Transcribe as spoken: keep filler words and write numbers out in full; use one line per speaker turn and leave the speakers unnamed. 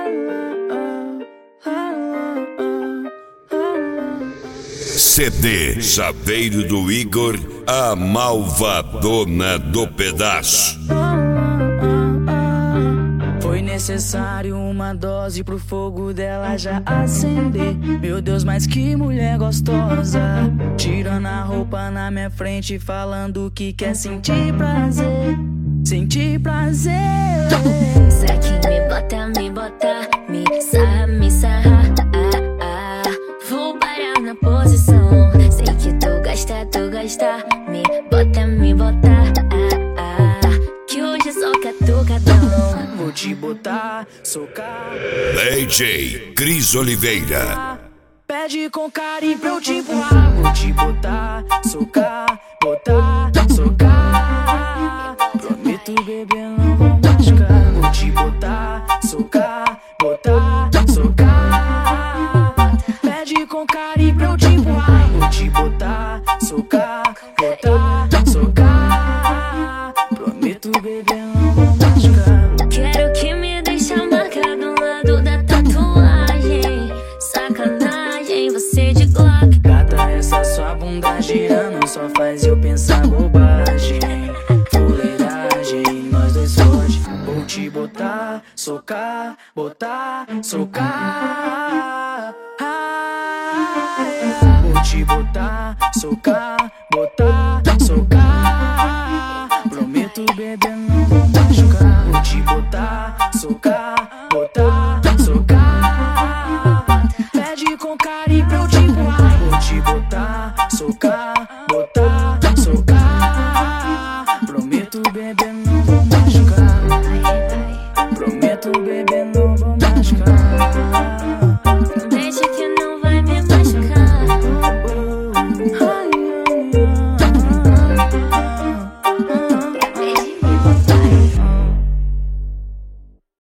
C D Chaveiro do Igor, a malvadona do pedaço.
Foi necessário uma dose pro fogo dela já acender. Meu Deus, mas que mulher gostosa, tirando a roupa na minha frente, falando que quer sentir prazer, sentir prazer.
Isso aqui me bota, me bota, me sarra, me sarra. Ah, ah. Vou parar na posição, sei que tu gosta, tu gosta. Me bota, me bota, ah, ah. Que hoje é só catucadão.
Vou te botar, socar.
D J Cris Oliveira.
Pede com carinho pra eu te empurrar. Vou te botar, socar, botar, socar. Prometo, bebê, não vou machucar. Vou te botar, socar, botar, socar. Pede com carinho pra eu te empurrar. Vou te botar, socar, botar, socar. Prometo, bebê, não vou machucar.
Quero que me deixe marcado do lado da tatuagem. Sacanagem, você de Glock.
Gata, essa sua bunda girando só faz eu pensar bobagem. Fuleiragem, nós dois hoje. Vou te botar, socar, botar, socar. Vou te botar, socar, botar, socar. Prometo, bebê, não vou machucar. Vou te botar, socar, botar, socar. Pede com carinho pra eu te empurrar. Vou te botar, socar, botar, socar. Prometo, bebê, não vou machucar. Prometo, bebê.